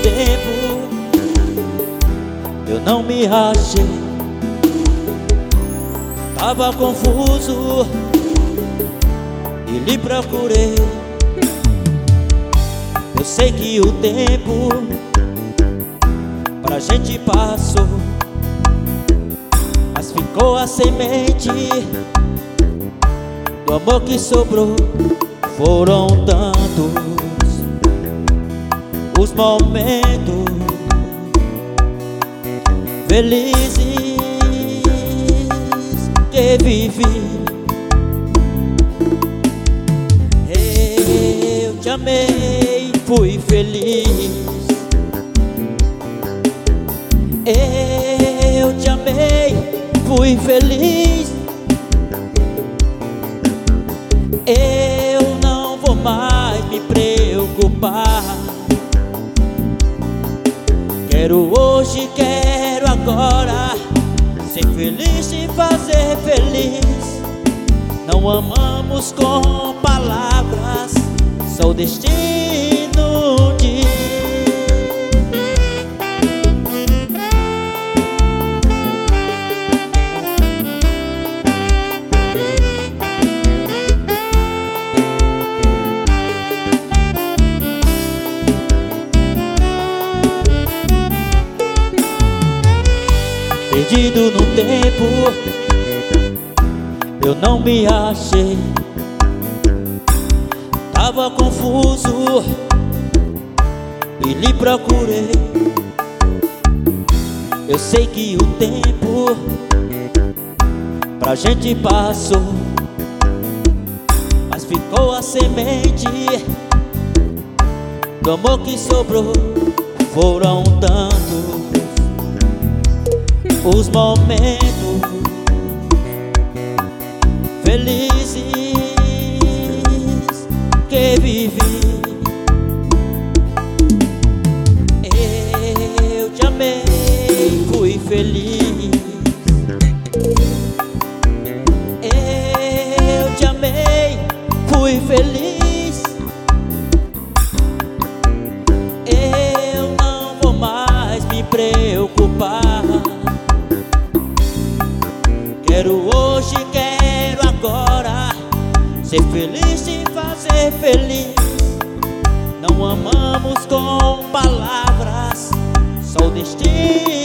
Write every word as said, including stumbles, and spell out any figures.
tempo eu não me achei, tava confuso e lhe procurei. Eu sei que o tempo pra gente passou, mas ficou a semente do amor que sobrou. Foram tantos os momentos felizes que vivi. Eu te amei, fui feliz. Eu te amei, fui feliz. Eu não vou mais me preocupar. Quero hoje, quero agora ser feliz, te fazer feliz. Não amamos com palavras, só o destino diz. Perdido no tempo, eu não me achei, tava confuso e lhe procurei. Eu sei que o tempo pra gente passou, mas ficou a semente do amor que sobrou. Foram tantos os momentos felizes que vivi. Eu te amei, fui feliz. Eu te amei, fui feliz. Eu não vou mais me preocupar. Quero hoje, quero agora ser feliz, te fazer feliz. Não amamos com palavras, só o destino